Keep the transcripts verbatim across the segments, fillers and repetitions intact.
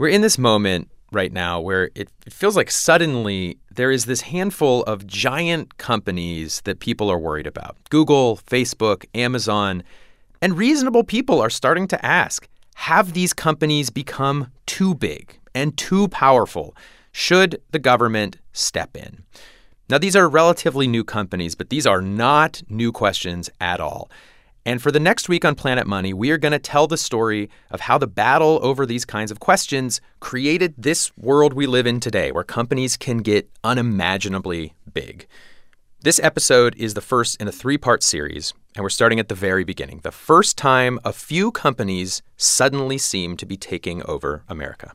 We're in this moment right now where it, it feels like suddenly there is this handful of giant companies that people are worried about. Google, Facebook, Amazon, and reasonable people are starting to ask, have these companies become too big and too powerful? Should the government step in? Now, these are relatively new companies, but these are not new questions at all. And for the next week on Planet Money, we are going to tell the story of how the battle over these kinds of questions created this world we live in today, where companies can get unimaginably big. This episode is the first in a three-part series, and we're starting at the very beginning, the first time a few companies suddenly seem to be taking over America.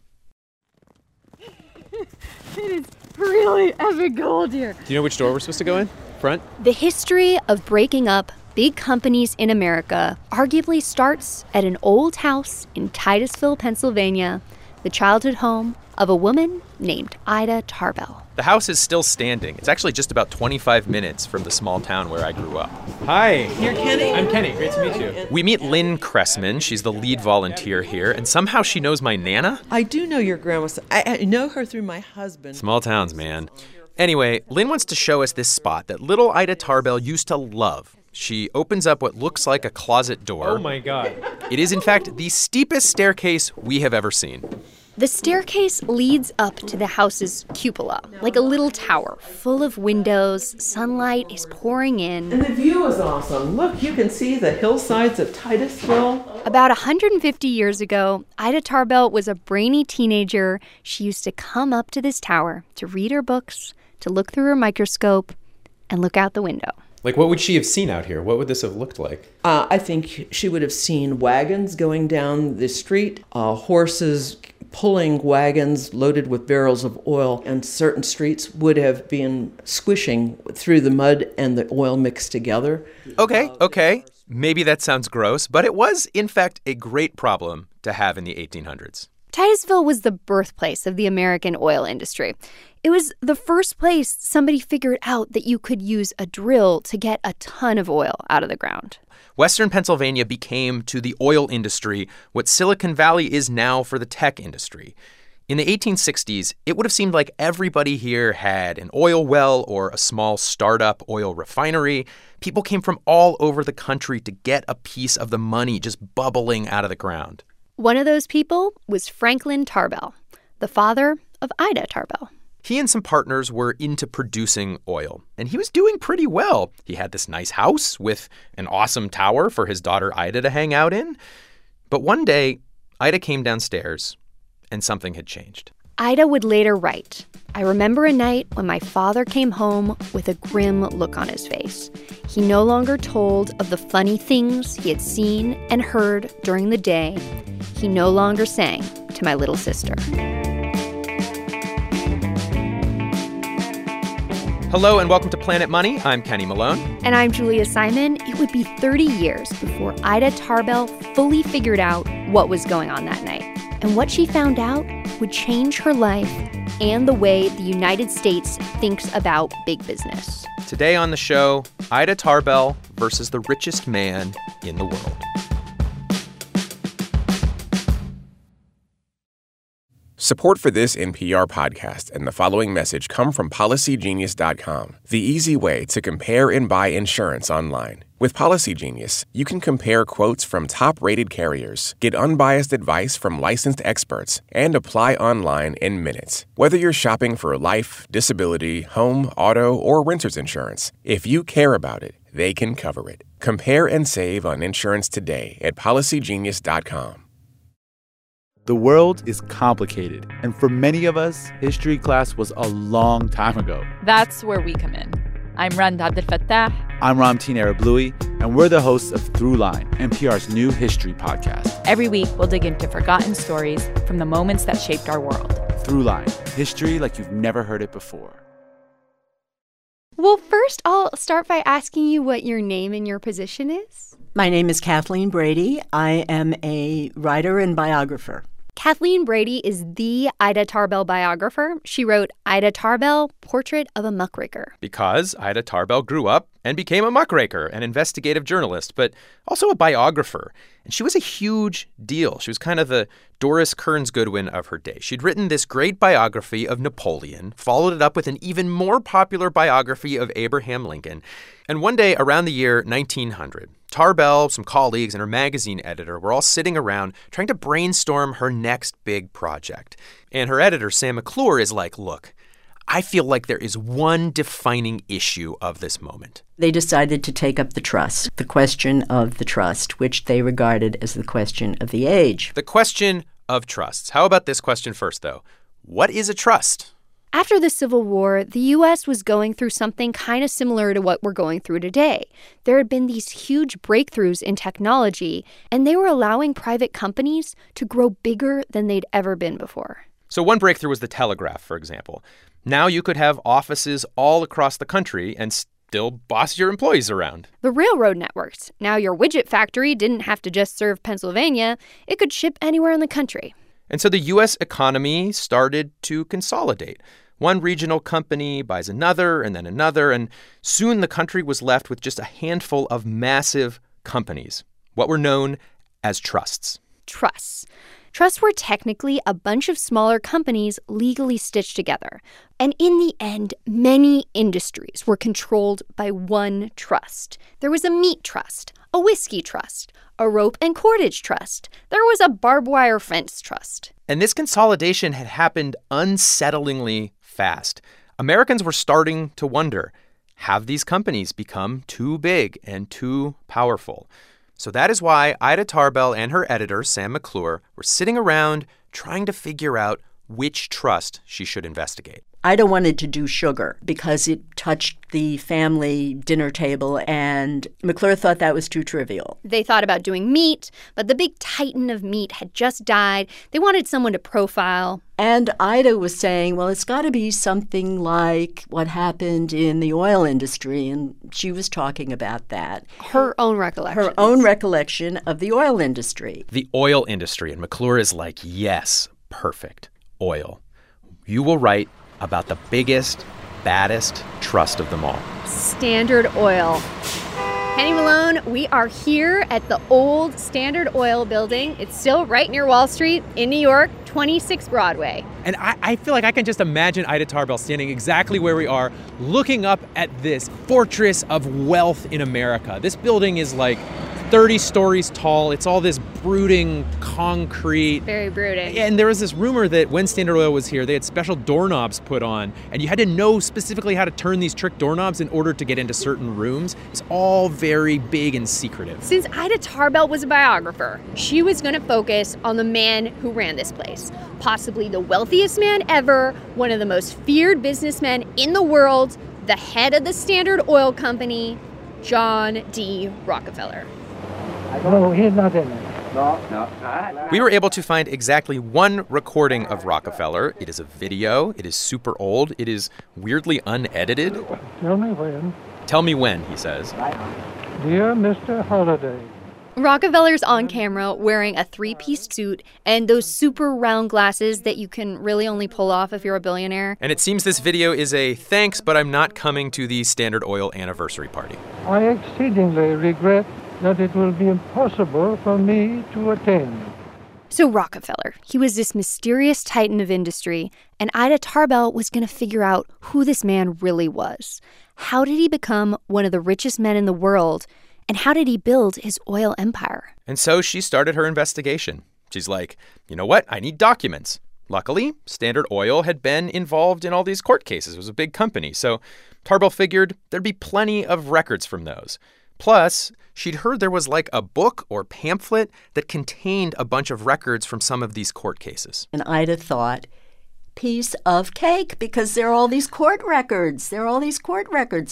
It is really epic gold here. Do you know which door we're supposed to go in? Front? The history of breaking up big companies in America arguably starts at an old house in Titusville, Pennsylvania, the childhood home of a woman named Ida Tarbell. The house is still standing. It's actually just about twenty-five minutes from the small town where I grew up. Hi. You're Kenny? I'm Kenny. Great to meet you. We meet Lynn Cressman. She's the lead volunteer here, and somehow she knows my Nana. I do know your grandma. I, I know her through my husband. Small towns, man. Anyway, Lynn wants to show us this spot that little Ida Tarbell used to love. She opens up what looks like a closet door. Oh, my God. It is, in fact, the steepest staircase we have ever seen. The staircase leads up to the house's cupola, like a little tower full of windows. Sunlight is pouring in. And the view is awesome. Look, you can see the hillsides of Titusville. About one hundred fifty years ago, Ida Tarbell was a brainy teenager. She used to come up to this tower to read her books, to look through her microscope, and look out the window. Like, what would she have seen out here? What would this have looked like? Uh, I think she would have seen wagons going down the street, uh, horses pulling wagons loaded with barrels of oil, and certain streets would have been squishing through the mud and the oil mixed together. Okay, okay. Maybe that sounds gross, but it was, in fact, a great problem to have in the eighteen hundreds. Titusville was the birthplace of the American oil industry. It was the first place somebody figured out that you could use a drill to get a ton of oil out of the ground. Western Pennsylvania became to the oil industry what Silicon Valley is now for the tech industry. In the eighteen sixties, it would have seemed like everybody here had an oil well or a small startup oil refinery. People came from all over the country to get a piece of the money just bubbling out of the ground. One of those people was Franklin Tarbell, the father of Ida Tarbell. He and some partners were into producing oil, and he was doing pretty well. He had this nice house with an awesome tower for his daughter Ida to hang out in. But one day, Ida came downstairs, and something had changed. Ida would later write, "I remember a night when my father came home with a grim look on his face. He no longer told of the funny things he had seen and heard during the day. He no longer sang to my little sister." Hello and welcome to Planet Money. I'm Kenny Malone. And I'm Julia Simon. It would be thirty years before Ida Tarbell fully figured out what was going on that night. And what she found out would change her life and the way the United States thinks about big business. Today on the show, Ida Tarbell versus the richest man in the world. Support for this N P R podcast and the following message come from Policy Genius dot com, the easy way to compare and buy insurance online. With Policy Genius, you can compare quotes from top-rated carriers, get unbiased advice from licensed experts, and apply online in minutes. Whether you're shopping for life, disability, home, auto, or renter's insurance, if you care about it, they can cover it. Compare and save on insurance today at Policy Genius dot com. The world is complicated, and for many of us, history class was a long time ago. That's where we come in. I'm Rand Abdelfattah. I'm Ramteen Arablouei, and we're the hosts of Throughline, N P R's new history podcast. Every week, we'll dig into forgotten stories from the moments that shaped our world. Throughline, history like you've never heard it before. Well, first, I'll start by asking you what your name and your position is. My name is Kathleen Brady. I am a writer and biographer. Kathleen Brady is the Ida Tarbell biographer. She wrote Ida Tarbell, Portrait of a Muckraker. Because Ida Tarbell grew up and became a muckraker, an investigative journalist, but also a biographer. And she was a huge deal. She was kind of the Doris Kearns Goodwin of her day. She'd written this great biography of Napoleon, followed it up with an even more popular biography of Abraham Lincoln. And one day around the year nineteen hundred, Tarbell, some colleagues, and her magazine editor were all sitting around trying to brainstorm her next big project. And her editor, Sam McClure, is like, look, I feel like there is one defining issue of this moment. They decided to take up the trust, the question of the trust, which they regarded as the question of the age. The question of trusts. How about this question first, though? What is a trust? After the Civil War, the U S was going through something kind of similar to what we're going through today. There had been these huge breakthroughs in technology, and they were allowing private companies to grow bigger than they'd ever been before. So one breakthrough was the telegraph, for example. Now you could have offices all across the country and still boss your employees around. The railroad networks. Now your widget factory didn't have to just serve Pennsylvania. It could ship anywhere in the country. And so the U S economy started to consolidate. One regional company buys another and then another, and soon the country was left with just a handful of massive companies, what were known as trusts. Trusts. Trusts were technically a bunch of smaller companies legally stitched together. And in the end, many industries were controlled by one trust. There was a meat trust, a whiskey trust, a rope and cordage trust. There was a barbed wire fence trust. And this consolidation had happened unsettlingly fast. Americans were starting to wonder, have these companies become too big and too powerful? So that is why Ida Tarbell and her editor, Sam McClure, were sitting around trying to figure out which trust she should investigate. Ida wanted to do sugar because it touched the family dinner table, and McClure thought that was too trivial. They thought about doing meat, but the big titan of meat had just died. They wanted someone to profile. And Ida was saying, well, it's got to be something like what happened in the oil industry, and she was talking about that. Her own recollection. Her own recollection of the oil industry. The oil industry, and McClure is like, yes, perfect, oil. You will write about the biggest, baddest trust of them all. Standard Oil. Penny Malone, we are here at the old Standard Oil building. It's still right near Wall Street in New York, twenty-six Broadway. And I, I feel like I can just imagine Ida Tarbell standing exactly where we are, looking up at this fortress of wealth in America. This building is like thirty stories tall. It's all this brooding concrete. Very brooding. And there was this rumor that when Standard Oil was here, they had special doorknobs put on, and you had to know specifically how to turn these trick doorknobs in order to get into certain rooms. It's all very big and secretive. Since Ida Tarbell was a biographer, she was going to focus on the man who ran this place. Possibly the wealthiest man ever, one of the most feared businessmen in the world, the head of the Standard Oil Company, John D. Rockefeller. No, he's not in it. No, no. We were able to find exactly one recording of Rockefeller. It is a video. It is super old. It is weirdly unedited. Tell me when. Tell me when, he says. Dear Mister Holliday. Rockefeller's on camera wearing a three-piece suit and those super round glasses that you can really only pull off if you're a billionaire. And it seems this video is a thanks, but I'm not coming to the Standard Oil anniversary party. I exceedingly regret that it will be impossible for me to attend. So Rockefeller, he was this mysterious titan of industry, and Ida Tarbell was going to figure out who this man really was. How did he become one of the richest men in the world? And how did he build his oil empire? And so she started her investigation. She's like, you know what? I need documents. Luckily, Standard Oil had been involved in all these court cases. It was a big company. So Tarbell figured there'd be plenty of records from those. Plus, she'd heard there was like a book or pamphlet that contained a bunch of records from some of these court cases. And Ida thought, piece of cake, because there are all these court records. There are all these court records.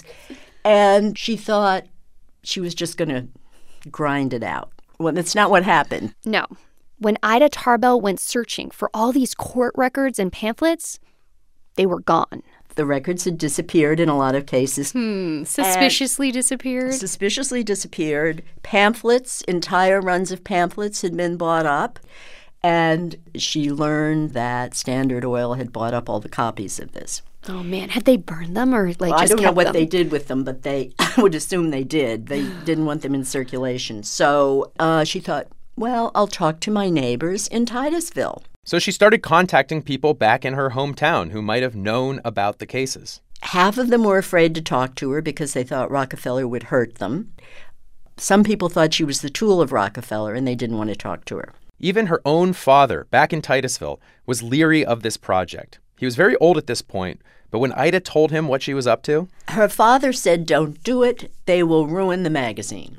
And she thought she was just going to grind it out. Well, that's not what happened. No. When Ida Tarbell went searching for all these court records and pamphlets, they were gone. The records had disappeared in a lot of cases. Hmm. Suspiciously disappeared? Suspiciously disappeared. Pamphlets, entire runs of pamphlets had been bought up. And she learned that Standard Oil had bought up all the copies of this. Oh, man. Had they burned them or, like, well, just I don't know kept what them? they did with them, but they I would assume they did. They didn't want them in circulation. So uh, she thought, well, I'll talk to my neighbors in Titusville. So she started contacting people back in her hometown who might have known about the cases. Half of them were afraid to talk to her because they thought Rockefeller would hurt them. Some people thought she was the tool of Rockefeller, and they didn't want to talk to her. Even her own father, back in Titusville, was leery of this project. He was very old at this point, but when Ida told him what she was up to... Her father said, don't do it. They will ruin the magazine.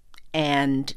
And...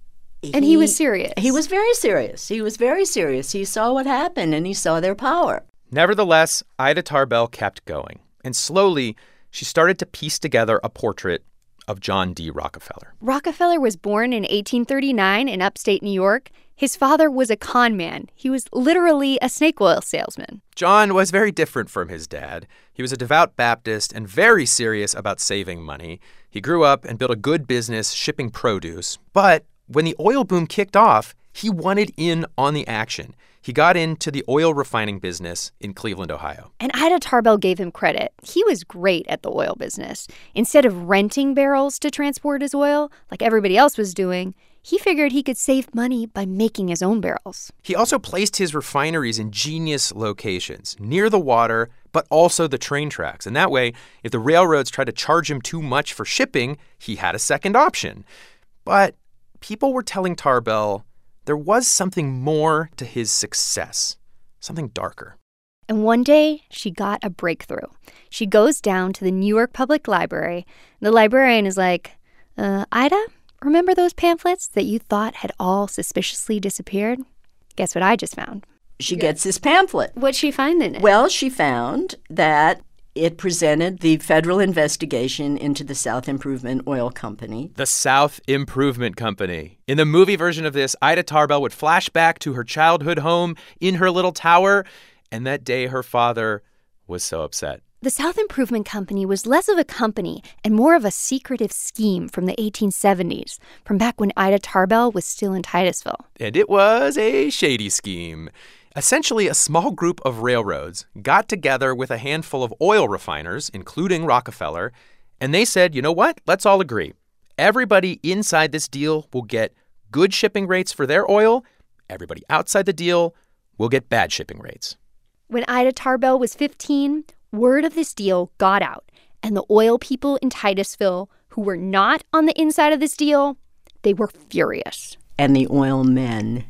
And he, he was serious. He was very serious. He was very serious. He saw what happened, and he saw their power. Nevertheless, Ida Tarbell kept going. And slowly, she started to piece together a portrait of John D. Rockefeller. Rockefeller was born in eighteen thirty-nine in upstate New York. His father was a con man. He was literally a snake oil salesman. John was very different from his dad. He was a devout Baptist and very serious about saving money. He grew up and built a good business shipping produce. But when the oil boom kicked off, he wanted in on the action. He got into the oil refining business in Cleveland, Ohio. And Ida Tarbell gave him credit. He was great at the oil business. Instead of renting barrels to transport his oil, like everybody else was doing, he figured he could save money by making his own barrels. He also placed his refineries in genius locations, near the water, but also the train tracks. And that way, if the railroads tried to charge him too much for shipping, he had a second option. But people were telling Tarbell there was something more to his success, something darker. And one day, she got a breakthrough. She goes down to the New York Public Library. The librarian is like, uh, Ida, remember those pamphlets that you thought had all suspiciously disappeared? Guess what I just found? She gets this pamphlet. What'd she find in it? Well, she found that it presented the federal investigation into the South Improvement Oil Company. The South Improvement Company. In the movie version of this, Ida Tarbell would flash back to her childhood home in her little tower, and that day her father was so upset. The South Improvement Company was less of a company and more of a secretive scheme from the eighteen seventies, from back when Ida Tarbell was still in Titusville. And it was a shady scheme. Essentially, a small group of railroads got together with a handful of oil refiners, including Rockefeller, and they said, you know what? Let's all agree. Everybody inside this deal will get good shipping rates for their oil. Everybody outside the deal will get bad shipping rates. When Ida Tarbell was fifteen, word of this deal got out, and the oil people in Titusville who were not on the inside of this deal, they were furious. And the oil men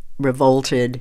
revolted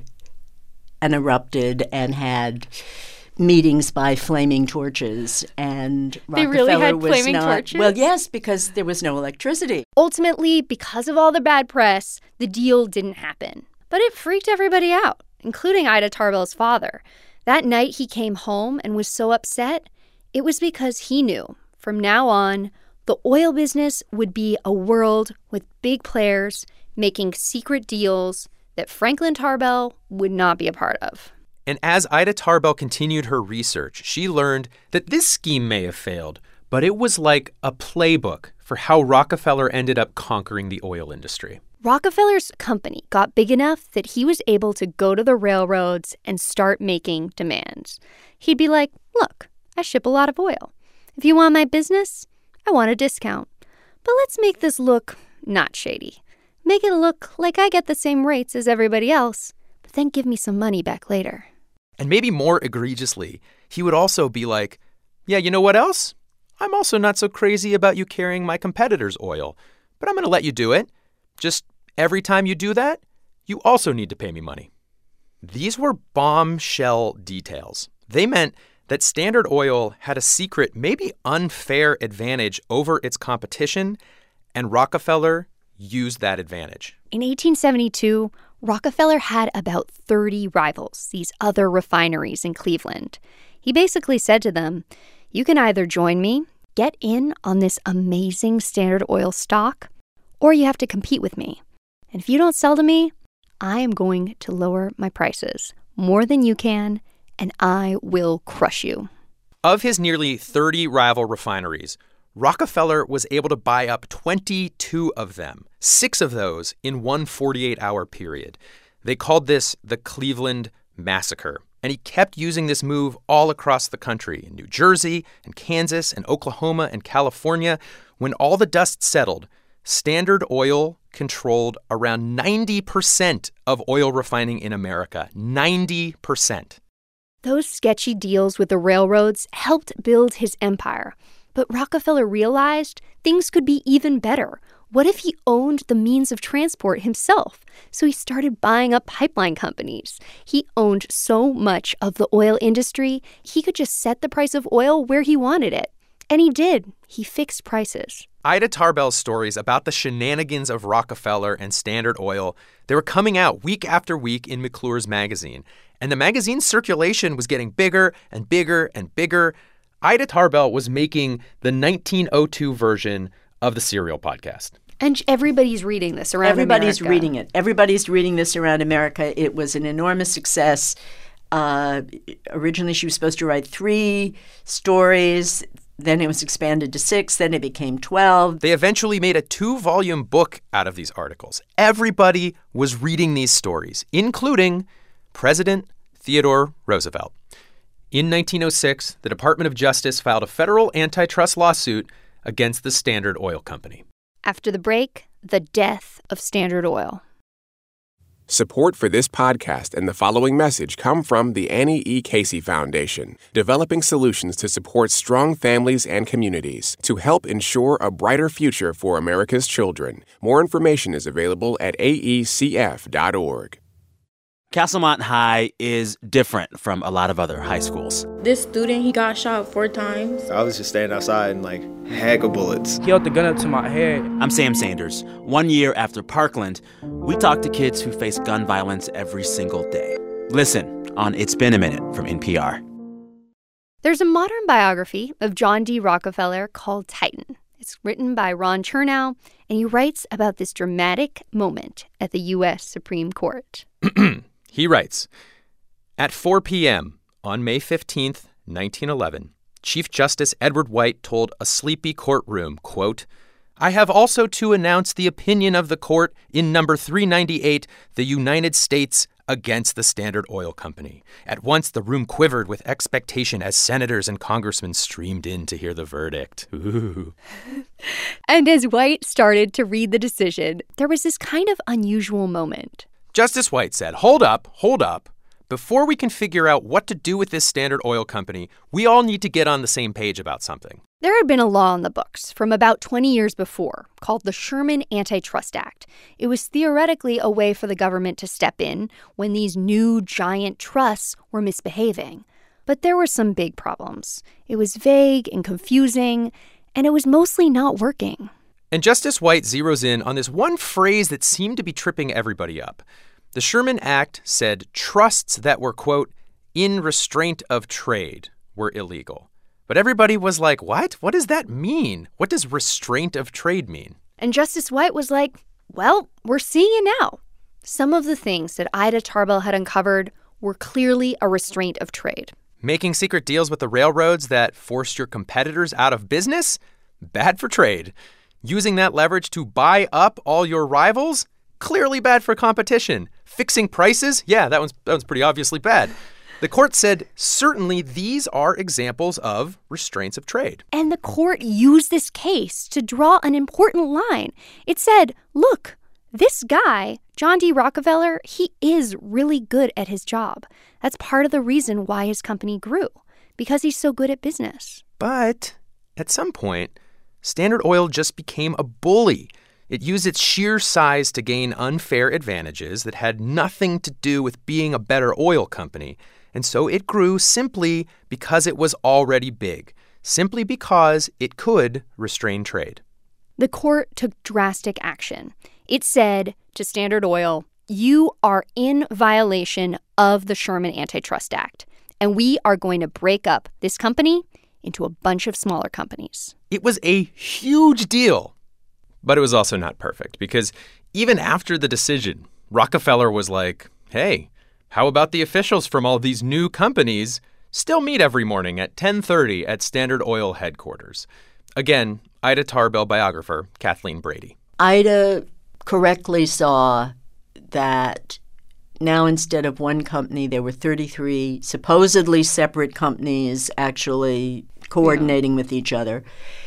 and erupted and had meetings by flaming torches. And they really Rockefeller had was flaming not, torches? Well, yes, because there was no electricity. Ultimately, because of all the bad press, the deal didn't happen. But it freaked everybody out, including Ida Tarbell's father. That night he came home and was so upset, it was because he knew, from now on, the oil business would be a world with big players making secret deals that Franklin Tarbell would not be a part of. And as Ida Tarbell continued her research, she learned that this scheme may have failed, but it was like a playbook for how Rockefeller ended up conquering the oil industry. Rockefeller's company got big enough that he was able to go to the railroads and start making demands. He'd be like, look, I ship a lot of oil. If you want my business, I want a discount. But let's make this look not shady. Make it look like I get the same rates as everybody else, but then give me some money back later. And maybe more egregiously, he would also be like, yeah, you know what else? I'm also not so crazy about you carrying my competitor's oil, but I'm going to let you do it. Just every time you do that, you also need to pay me money. These were bombshell details. They meant that Standard Oil had a secret, maybe unfair advantage over its competition, and Rockefeller used that advantage. In eighteen seventy-two, Rockefeller had about thirty rivals, these other refineries in Cleveland. He basically said to them, you can either join me, get in on this amazing Standard Oil stock, or you have to compete with me. And if you don't sell to me, I am going to lower my prices more than you can, and I will crush you. Of his nearly thirty rival refineries, Rockefeller was able to buy up twenty-two of them, six of those in one forty-eight hour period. They called this the Cleveland Massacre. And he kept using this move all across the country, in New Jersey and Kansas and Oklahoma and California. When all the dust settled, Standard Oil controlled around ninety percent of oil refining in America. ninety percent. Those sketchy deals with the railroads helped build his empire. But Rockefeller realized things could be even better. What if he owned the means of transport himself? So he started buying up pipeline companies. He owned so much of the oil industry, he could just set the price of oil where he wanted it. And he did. He fixed prices. Ida Tarbell's stories about the shenanigans of Rockefeller and Standard Oil, they were coming out week after week in McClure's magazine. And the magazine's circulation was getting bigger and bigger and bigger. Ida Tarbell was making the nineteen oh two version of the Serial podcast. And everybody's reading this around Everybody's America. reading it. Everybody's reading this around America. It was an enormous success. Uh, originally, she was supposed to write three stories. Then it was expanded to six. Then it became twelve. They eventually made a two-volume book out of these articles. Everybody was reading these stories, including President Theodore Roosevelt. In nineteen oh six, the Department of Justice filed a federal antitrust lawsuit against the Standard Oil Company. After the break, the death of Standard Oil. Support for this podcast and the following message come from the Annie E. Casey Foundation, developing solutions to support strong families and communities to help ensure a brighter future for America's children. More information is available at A E C F dot org. Castlemont High is different from a lot of other high schools. This student, he got shot four times. I was just standing outside and, like, heck of bullets. He held the gun up to my head. I'm Sam Sanders. One year after Parkland, we talk to kids who face gun violence every single day. Listen on It's Been a Minute from N P R. There's a modern biography of John D. Rockefeller called Titan. It's written by Ron Chernow, and he writes about this dramatic moment at the U S Supreme Court. He writes, at four p.m. on May fifteenth, nineteen eleven, Chief Justice Edward White told a sleepy courtroom, quote, I have also to announce the opinion of the court in number three ninety-eight, the United States against the Standard Oil Company. At once, the room quivered with expectation as senators and congressmen streamed in to hear the verdict. Ooh. And as White started to read the decision, there was this kind of unusual moment. Justice White said, hold up, hold up. Before we can figure out what to do with this Standard Oil Company, we all need to get on the same page about something. There had been a law on the books from about twenty years before called the Sherman Antitrust Act. It was theoretically a way for the government to step in when these new giant trusts were misbehaving. But there were some big problems. It was vague and confusing, and it was mostly not working. And Justice White zeroes in on this one phrase that seemed to be tripping everybody up. The Sherman Act said trusts that were, quote, in restraint of trade were illegal. But everybody was like, what? What does that mean? What does restraint of trade mean? And Justice White was like, well, we're seeing it now. Some of the things that Ida Tarbell had uncovered were clearly a restraint of trade. Making secret deals with the railroads that forced your competitors out of business? Bad for trade. Using that leverage to buy up all your rivals? Clearly bad for competition. Fixing prices? Yeah, that one's, that one's pretty obviously bad. The court said, certainly these are examples of restraints of trade. And the court used this case to draw an important line. It said, look, this guy, John D. Rockefeller, he is really good at his job. That's part of the reason why his company grew, because he's so good at business. But at some point, Standard Oil just became a bully. It used its sheer size to gain unfair advantages that had nothing to do with being a better oil company. And so it grew simply because it was already big, simply because it could restrain trade. The court took drastic action. It said to Standard Oil, you are in violation of the Sherman Antitrust Act, and we are going to break up this company into a bunch of smaller companies. It was a huge deal. But it was also not perfect, because even after the decision, Rockefeller was like, hey, how about the officials from all these new companies still meet every morning at ten thirty at Standard Oil headquarters? Again, Ida Tarbell biographer Kathleen Brady. Ida correctly saw that now instead of one company, there were thirty-three supposedly separate companies actually coordinating yeah. with each other.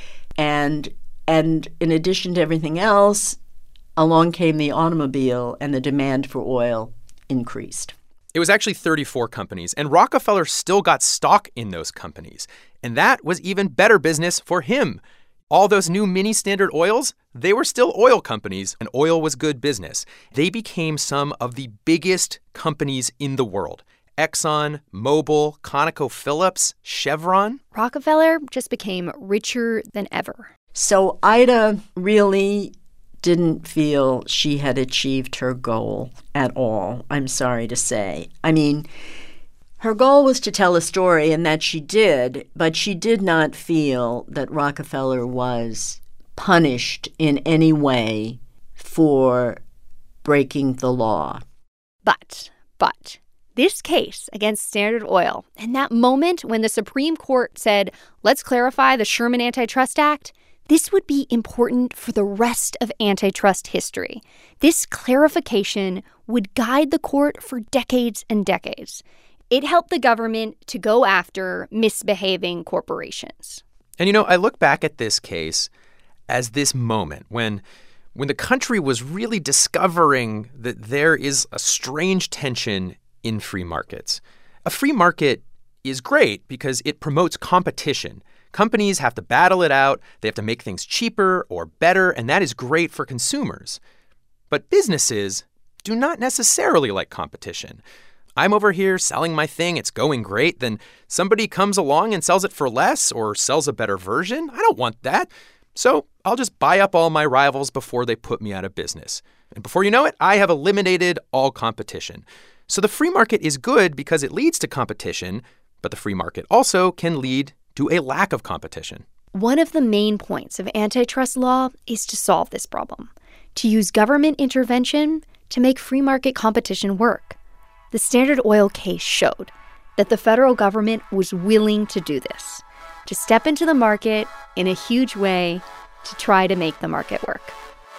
And and in addition to everything else, along came the automobile, and the demand for oil increased. It was actually thirty-four companies, and Rockefeller still got stock in those companies. And that was even better business for him. All those new mini Standard Oils, they were still oil companies, and oil was good business. They became some of the biggest companies in the world. Exxon, Mobil, ConocoPhillips, Chevron. Rockefeller just became richer than ever. So Ida really didn't feel she had achieved her goal at all, I'm sorry to say. I mean, her goal was to tell a story, and that she did, but she did not feel that Rockefeller was punished in any way for breaking the law. But, but, this case against Standard Oil and that moment when the Supreme Court said, let's clarify the Sherman Antitrust Act, this would be important for the rest of antitrust history. This clarification would guide the court for decades and decades. It helped the government to go after misbehaving corporations. And, you know, I look back at this case as this moment when, when the country was really discovering that there is a strange tension in free markets. A free market is great because it promotes competition. Companies have to battle it out. They have to make things cheaper or better, and that is great for consumers. But businesses do not necessarily like competition. I'm over here selling my thing, it's going great, then somebody comes along and sells it for less or sells a better version. I don't want that. So I'll just buy up all my rivals before they put me out of business. And before you know it, I have eliminated all competition. So the free market is good because it leads to competition, but the free market also can lead to a lack of competition. One of the main points of antitrust law is to solve this problem, to use government intervention to make free market competition work. The Standard Oil case showed that the federal government was willing to do this, to step into the market in a huge way to try to make the market work.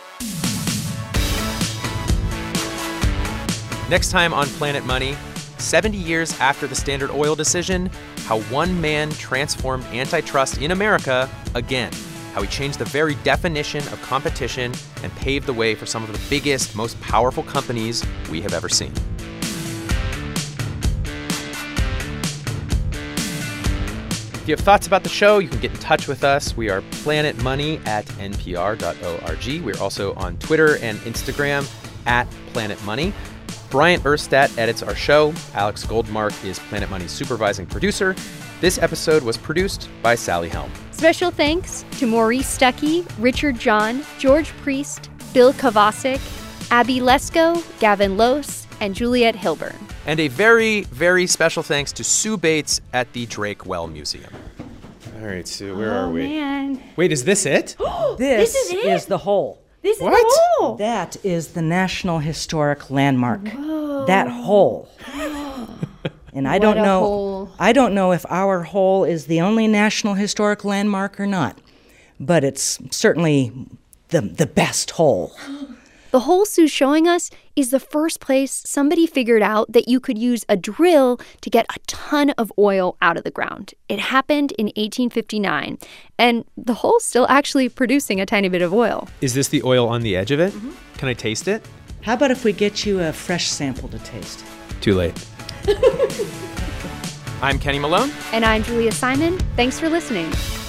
Next time on Planet Money, seventy years after the Standard Oil decision, how one man transformed antitrust in America again, how he changed the very definition of competition and paved the way for some of the biggest, most powerful companies we have ever seen. If you have thoughts about the show, you can get in touch with us. We are planetmoney at n p r dot org. We're also on Twitter and Instagram at Planet Money. Bryant Urstadt edits our show. Alex Goldmark is Planet Money's supervising producer. This episode was produced by Sally Helm. Special thanks to Maurice Stuckey, Richard John, George Priest, Bill Kovacic, Abby Lesko, Gavin Lose, and Juliette Hilburn. And a very, very special thanks to Sue Bates at the Drake Well Museum. All right, Sue, where oh, are we? Man. Wait, is this it? This, this is, it? is the hole. This is what? the hole. That is the National Historic Landmark. Whoa. That hole. And I What don't a know hole. I don't know if our hole is the only National Historic Landmark or not, but it's certainly the the best hole. The hole Sue's showing us is the first place somebody figured out that you could use a drill to get a ton of oil out of the ground. It happened in eighteen fifty-nine, and the hole's still actually producing a tiny bit of oil. Is this the oil on the edge of it? Mm-hmm. Can I taste it? How about if we get you a fresh sample to taste? Too late. I'm Kenny Malone. And I'm Julia Simon. Thanks for listening.